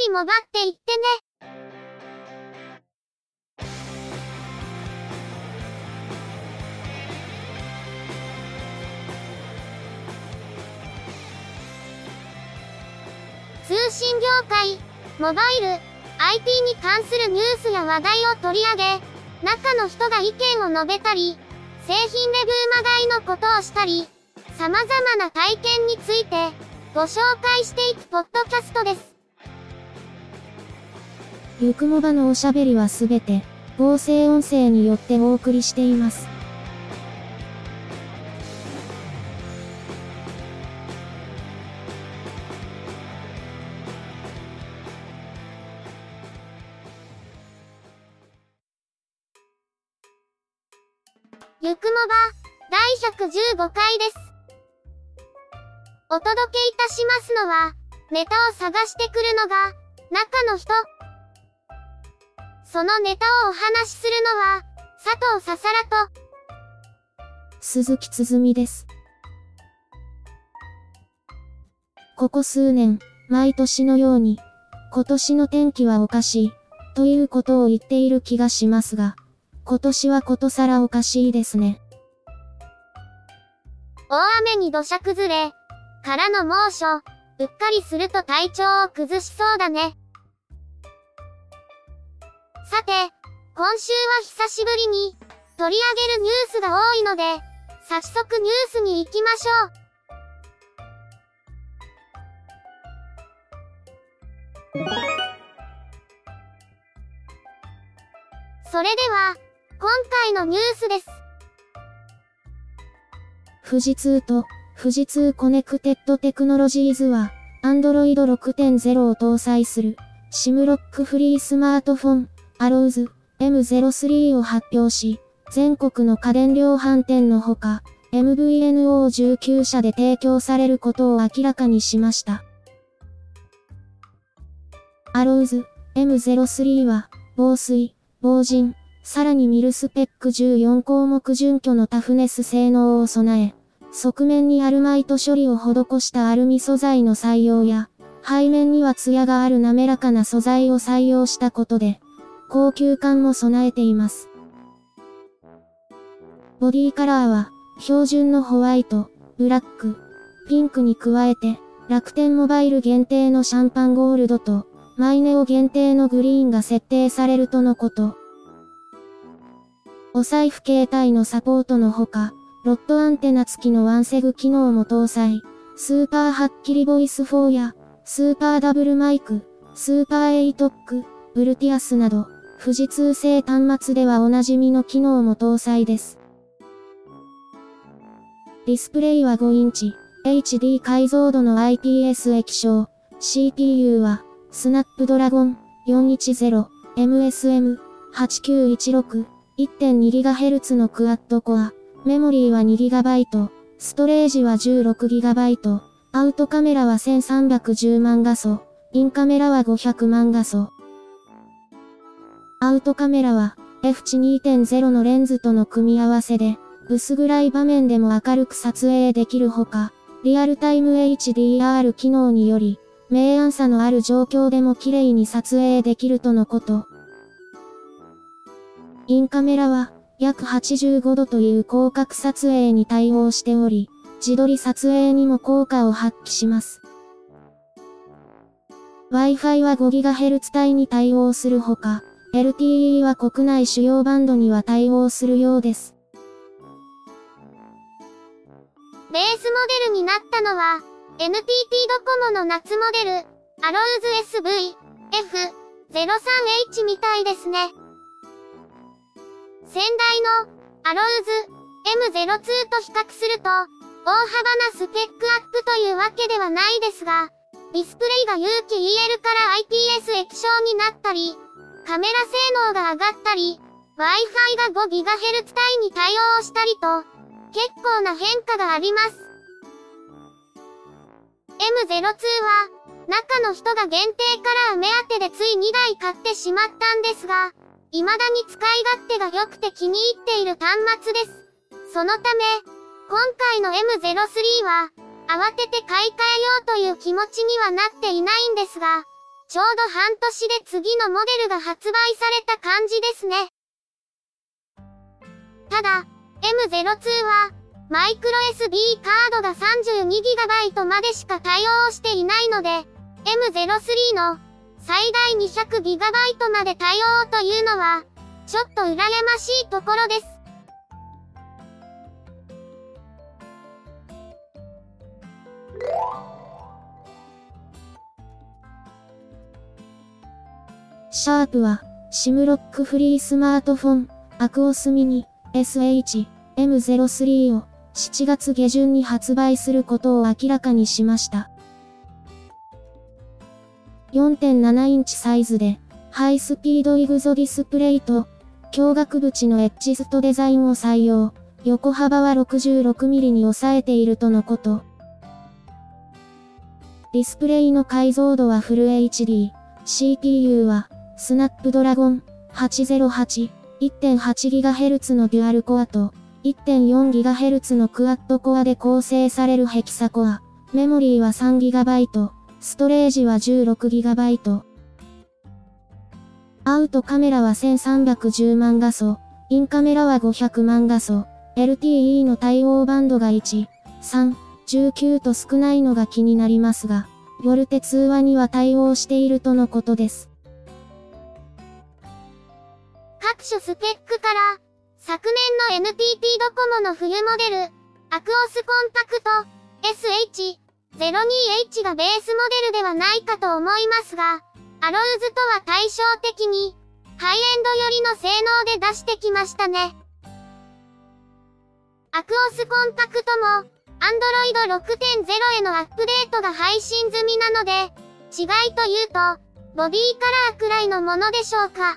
りもばっていってね。通信業界、モバイル、IT に関するニュースや話題を取り上げ、中の人が意見を述べたり、製品レビューまがいのことをしたり、様々な体験についてご紹介していくポッドキャストです。 ゆくもばのおしゃべりはすべて合成音声によってお送りしています。 ゆくもば第115回です。お届けいたしますのは、ネタを探してくるのが中の人。そのネタをお話しするのは佐藤ささらと鈴木つづみです。ここ数年、毎年のように、今年の天気はおかしい、ということを言っている気がしますが、今年はことさらおかしいですね。 大雨に土砂崩れ、からの猛暑、うっかりすると体調を崩しそうだね。さて、今週は久しぶりに取り上げるニュースが多いので、早速ニュースに行きましょう。それでは、今回のニュースです。 富士通と富士通コネクテッドテクノロジーズは Android 6.0 を搭載する SIM ロックフリースマートフォン Arrows M03 を発表し、全国の家電量販店のほか MVNO19 社で提供されることを明らかにしました。Arrows M03 は防水、防塵、さらにミルスペック14項目準拠のタフネス性能を備え、側面にアルマイト処理を施したアルミ素材の採用や、背面には艶がある滑らかな素材を採用したことで、高級感も備えています。ボディカラーは、標準のホワイト、ブラック、ピンクに加えて、楽天モバイル限定のシャンパンゴールドと、マイネオ限定のグリーンが設定されるとのこと。お財布携帯のサポートのほか、ロットアンテナ付きのワンセグ機能も搭載、スーパーはっきりボイス4や、スーパーダブルマイク、スーパー ATOC、ブルティアスなど、富士通製端末ではおなじみの機能も搭載です。ディスプレイは5インチ、HD 解像度の IPS 液晶、CPU は、スナップドラゴン 410、MSM8916、1.2GHz のクアッドコア、メモリーは 2GB、ストレージは 16GB、アウトカメラは1310万画素、インカメラは500万画素。アウトカメラは F2.0 のレンズとの組み合わせで、薄暗い場面でも明るく撮影できるほか、リアルタイム HDR 機能により、明暗差のある状況でも綺麗に撮影できるとのこと。インカメラは約85度という広角撮影に対応しており、自撮り撮影にも効果を発揮します。Wi-Fi は 5GHz 帯に対応するほか、LTE は国内主要バンドには対応するようです。 ベースモデルになったのは、NTT ドコモの夏モデル、Arrows SV F03H みたいですね。先代の Arrows M02 と比較すると、大幅なスペックアップというわけではないですが、ディスプレイが有機 EL から IPS 液晶になったり、カメラ性能が上がったり、Wi-Fi が 5GHz 帯に対応したりと、結構な変化があります。M02 は、中の人が限定カラー目当てでつい2台買ってしまったんですが、未だに使い勝手が良くて気に入っている端末です。そのため、今回の M03 は、慌てて買い替えようという気持ちにはなっていないんですが、 ちょうど半年で次のモデルが発売された感じですね。ただ、M02 は、マイクロ SD カードが 32GB までしか対応していないので、M03 の最大 200GB まで対応というのは、ちょっと羨ましいところです。 シャープは、SIMロックフリースマートフォン、アクオスミニ、SH、M03 を7月下旬に発売することを明らかにしました。4.7 インチサイズで、ハイスピードイグゾディスプレイと、強額縁のエッジストデザインを採用、横幅は 66mm に抑えているとのこと。ディスプレイの解像度はフル HD、CPU は、スナップドラゴン808、1.8GHz のデュアルコアと 1.4GHz のクワッドコアで構成されるヘキサコア。メモリーは 3GB、ストレージは 16GB。アウトカメラは1310万画素、インカメラは500万画素、LTE の対応バンドが1、3、19と少ないのが気になりますが、ボルテ通話には対応しているとのことです。 各種スペックから、昨年の NTT ドコモの冬モデル、アクオスコンパクト SH02H がベースモデルではないかと思いますが、アローズとは対照的に、ハイエンド寄りの性能で出してきましたね。アクオスコンパクトも、Android 6.0 へのアップデートが配信済みなので、違いというと、ボディカラーくらいのものでしょうか。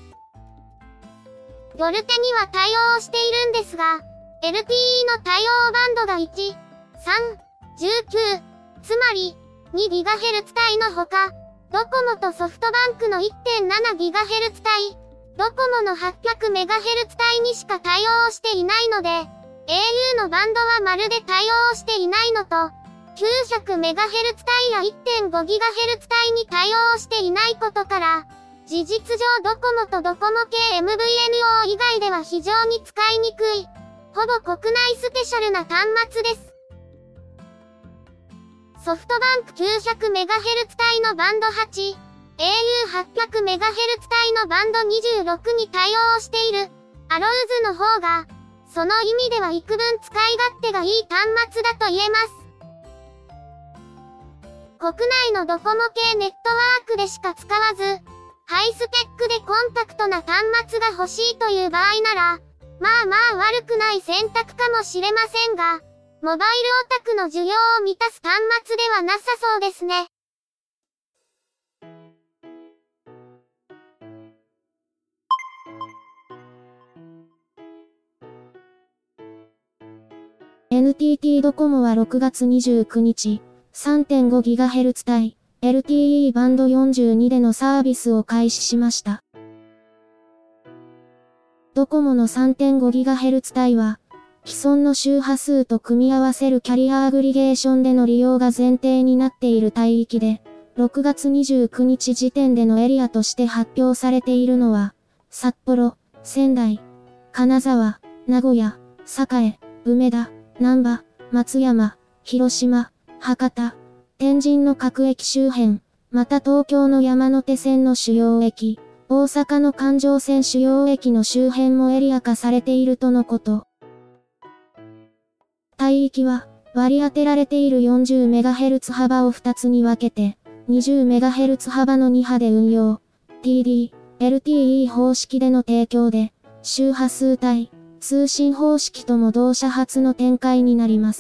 ボルテには対応しているんですが、LTE の対応バンドが1、3、19、つまり 2GHz 帯のほか、ドコモとソフトバンクの 1.7GHz 帯、ドコモの 800MHz 帯にしか対応していないので、au のバンドはまるで対応していないのと、900MHz 帯や 1.5GHz 帯に対応していないことから、事実上ドコモとドコモ系 MVNO 以外では非常に使いにくい、ほぼ国内スペシャルな端末です。ソフトバンク 900MHz 帯のバンド8、au800MHz 帯のバンド26に対応している、アローズの方が、その意味では幾分使い勝手がいい端末だと言えます。国内のドコモ系ネットワークでしか使わず、ハイスペックでコンパクトな端末が欲しいという場合なら、まあ悪くない選択かもしれませんが、モバイルオタクの需要を満たす端末ではなさそうですね。 NTT ドコモは6月29日、3.5GHz 帯、LTE バンド42でのサービスを開始しました。ドコモの 3.5GHz 帯は、既存の周波数と組み合わせるキャリアアグリゲーションでの利用が前提になっている帯域で、6月29日時点でのエリアとして発表されているのは、札幌、仙台、金沢、名古屋、栄、梅田、難波、松山、広島、博多、天神の各駅周辺、また東京の山手線の主要駅、大阪の環状線主要駅の周辺もエリア化されているとのこと。帯域は、割り当てられている 40MHz 幅を2つに分けて、20MHz 幅の2波で運用。TD、LTE 方式での提供で、周波数帯、通信方式とも同社初の展開になります。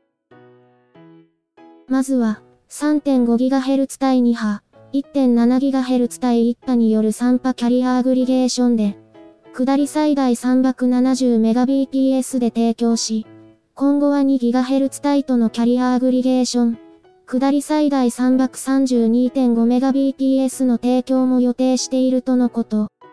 まずは、3.5GHz 帯2波、1.7GHz 帯1波による3波キャリアアグリゲーションで、下り最大 370Mbps で提供し、今後は 2GHz 帯とのキャリアアグリゲーション、下り最大 332.5Mbps の提供も予定しているとのこと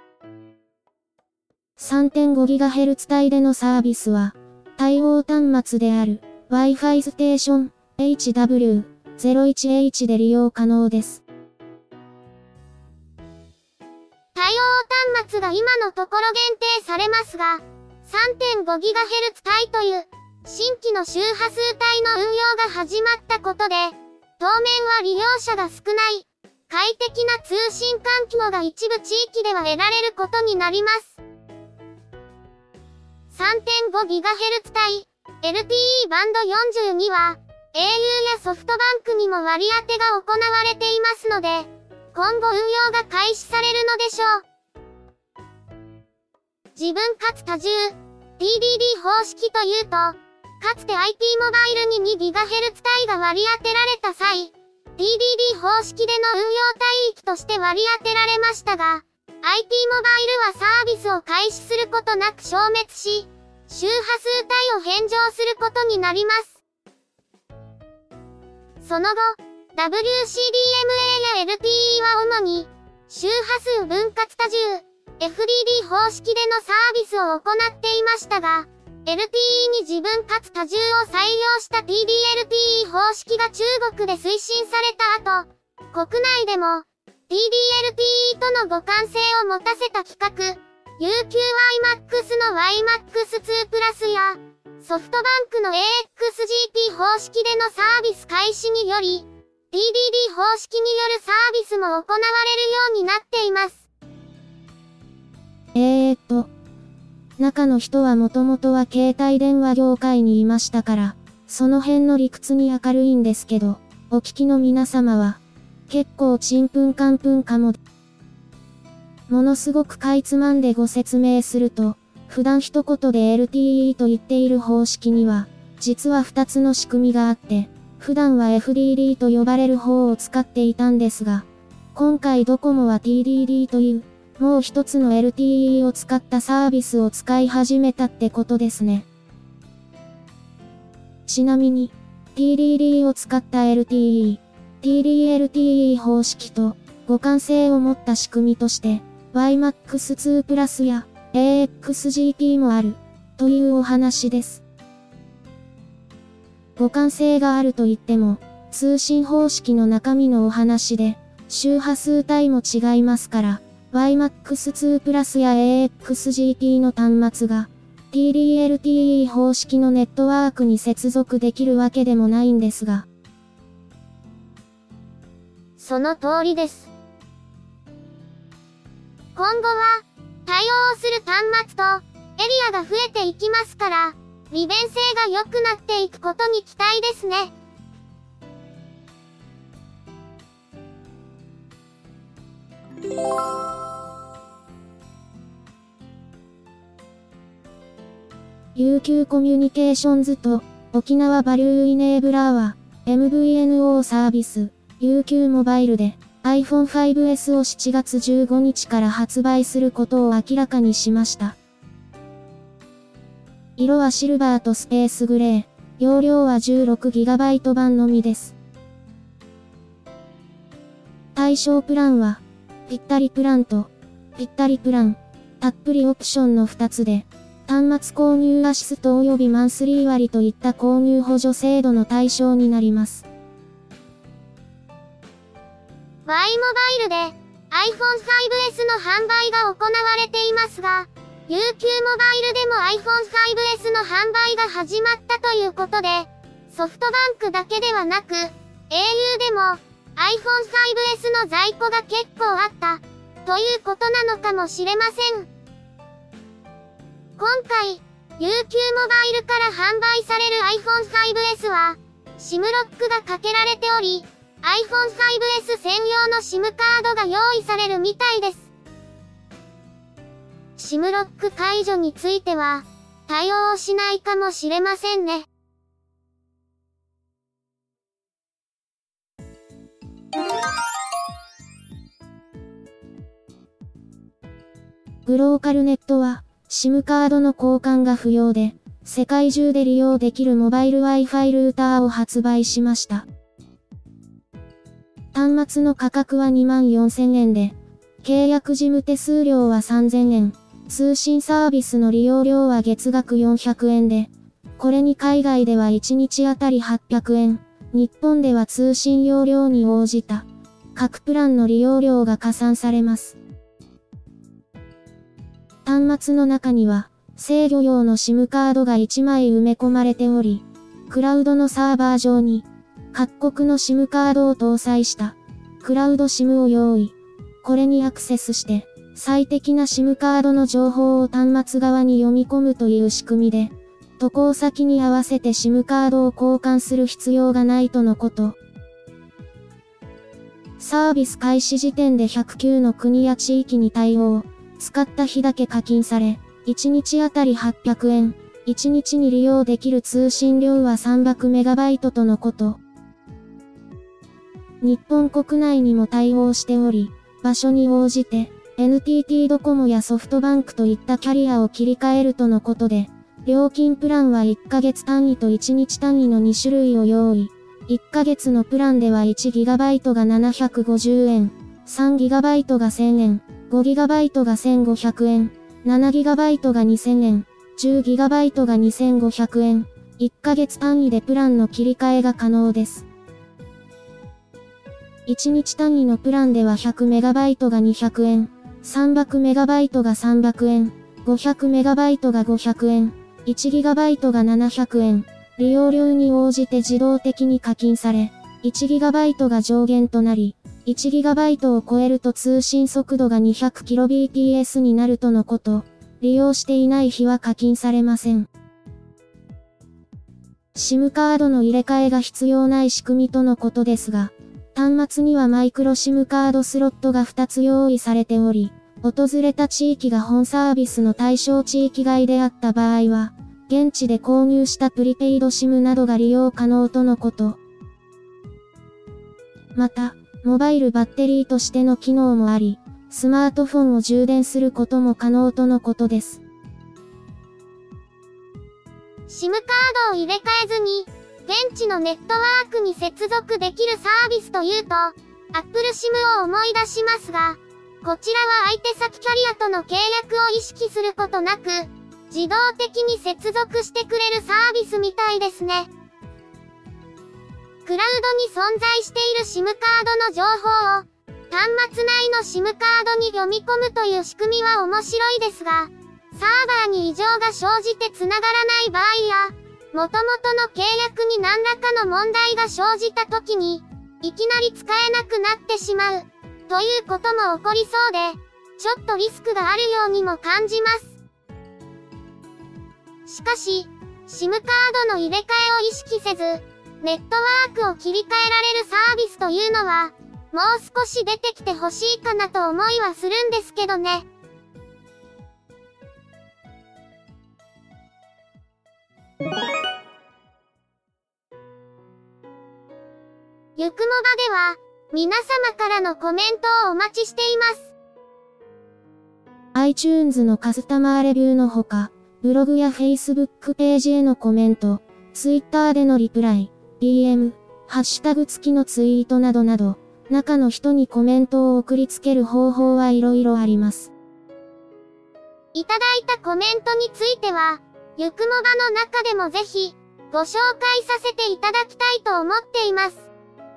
。3.5GHz 帯でのサービスは、対応端末である Wi-Fi ステーション HW01H で利用可能です。 対応端末が今のところ限定されますが、3.5GHz 帯という新規の周波数帯の運用が始まったことで、当面は利用者が少ない、快適な通信環境が一部地域では得られることになります。3.5GHz 帯、LTE バンド42は、au やソフトバンクにも割り当てが行われていますので、今後運用が開始されるのでしょう。自分かつ多重、TDD 方式というと、かつて IP モバイルに 2GHz 帯が割り当てられた際、TDD 方式での運用帯域として割り当てられましたが、IP モバイルはサービスを開始することなく消滅し、周波数帯を返上することになります。その後、WCDMA や LTE は主に、周波数分割多重、FDD 方式でのサービスを行っていましたが、LTE に自分かつ多重を採用した TD-LTE 方式が中国で推進された後、国内でも TD-LTE との互換性を持たせた規格、UQ-WiMAX の WiMAX2 プラスや、ソフトバンクの AXGP 方式でのサービス開始により、TDD 方式によるサービスも行われるようになっています。 中の人はもともとは携帯電話業界にいましたから、その辺の理屈に明るいんですけど、お聞きの皆様は、結構ちんぷんかんぷんかも。ものすごくかいつまんでご説明すると、普段一言で LTE と言っている方式には、実は2つの仕組みがあって、普段は FDD と呼ばれる方を使っていたんですが、今回ドコモは TDD という、もう一つの LTE を使ったサービスを使い始めたってことですね。ちなみに、TDD を使った LTE、TD-LTE 方式と互換性を持った仕組みとして、WiMAX2 プラスや AXGP もある、というお話です。互換性があると言っても、通信方式の中身のお話で、周波数帯も違いますから、WiMAX2 プラスや AXGP の端末が TD-LTE 方式のネットワークに接続できるわけでもないんですが。 その通りです。今後は対応する端末とエリアが増えていきますから、利便性が良くなっていくことに期待ですね。 UQ コミュニケーションズと沖縄バリューイネーブラーは MVNO サービス UQ モバイルで iPhone 5S を7月15日から発売することを明らかにしました。色はシルバーとスペースグレー、容量は 16GB 版のみです。対象プランはぴったりプランとぴったりプラン、たっぷりオプションの2つで、端末購入アシスト及びマンスリー割といった購入補助制度の対象になります。 Y モバイルで iPhone 5S の販売が行われていますが、UQ モバイルでも iPhone 5S の販売が始まったということで、ソフトバンクだけではなく、au でも iPhone 5S の在庫が結構あった、ということなのかもしれません。今回、UQ モバイルから販売される iPhone 5S は、SIM ロックがかけられており、iPhone 5S 専用の SIM カードが用意されるみたいです。SIM ロック解除については、対応しないかもしれませんね。 グローカルネットは、SIM カードの交換が不要で、世界中で利用できるモバイル Wi-Fi ルーターを発売しました。端末の価格は24,000円で、契約事務手数料は3,000円、通信サービスの利用料は月額400円で、これに海外では1日あたり800円、日本では通信容量に応じた、各プランの利用料が加算されます。 端末の中には、制御用の SIM カードが1枚埋め込まれており、クラウドのサーバー上に、各国の SIM カードを搭載した、クラウド SIM を用意。これにアクセスして、最適な SIM カードの情報を端末側に読み込むという仕組みで、渡航先に合わせて SIM カードを交換する必要がないとのこと。サービス開始時点で109の国や地域に対応。使った日だけ課金され、1日あたり800円。1日に利用できる通信量は300メガバイトとのこと。日本国内にも対応しており、場所に応じて、NTT ドコモやソフトバンクといったキャリアを切り替えるとのことで、料金プランは1ヶ月単位と1日単位の2種類を用意。1ヶ月のプランでは 1GB が750円、3GB が1000円、5GB が1500円、7GB が2000円、10GB が2500円、1ヶ月単位でプランの切り替えが可能です。1日単位のプランでは 100MB が200円、300MB が300円、500MB が500円、1GB が700円、利用量に応じて自動的に課金され、1GB が上限となり、1GB を超えると通信速度が 200kbps になるとのこと。利用していない日は課金されません。SIM カードの入れ替えが必要ない仕組みとのことですが、端末にはマイクロ SIM カードスロットが2つ用意されており、訪れた地域が本サービスの対象地域外であった場合は、現地で購入したプリペイド SIM などが利用可能とのこと。また、モバイルバッテリーとしての機能もあり、スマートフォンを充電することも可能とのことです。 SIM カードを入れ替えずに、現地のネットワークに接続できるサービスというと、Apple SIM を思い出しますが、こちらは相手先キャリアとの契約を意識することなく、自動的に接続してくれるサービスみたいですね。クラウドに存在している SIM カードの情報を、端末内の SIM カードに読み込むという仕組みは面白いですが、サーバーに異常が生じて繋がらない場合や、元々の契約に何らかの問題が生じた時に、いきなり使えなくなってしまう、ということも起こりそうで、ちょっとリスクがあるようにも感じます。しかし、SIM カードの入れ替えを意識せず、ネットワークを切り替えられるサービスというのは、もう少し出てきてほしいかなと思いはするんですけどね。ゆくもばでは、皆様からのコメントをお待ちしています。 iTunes のカスタマーレビューのほか、ブログや Facebook ページへのコメント、Twitter でのリプライ、DM、ハッシュタグ付きのツイートなどなど、中の人にコメントを送りつける方法はいろいろあります。 いただいたコメントについては、ゆくもばの中でもぜひ、ご紹介させていただきたいと思っています。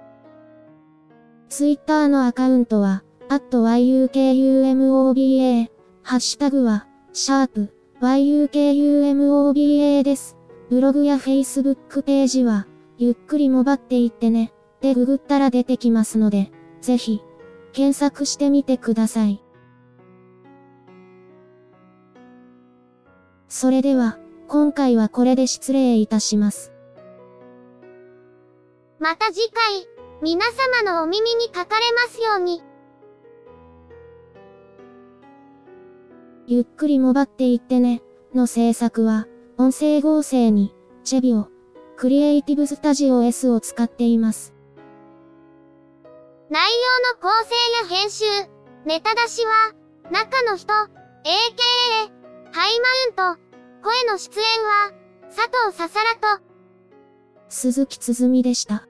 Twitter のアカウントは、@yukumoba、ハッシュタグは、#yukumoba です。ブログや Facebook ページは、ゆっくりもばっていってね、でググったら出てきますので、ぜひ、検索してみてください。それでは、今回はこれで失礼いたします。 また次回、皆様のお耳にかかれますように。 ゆっくりもばっていってね、の制作は、音声合成に、チェビオ、クリエイティブスタジオ S を使っています。 内容の構成や編集、ネタ出しは、中の人、AKA、ハイマウント、声の出演は、佐藤ささらと、 鈴木つづみでした。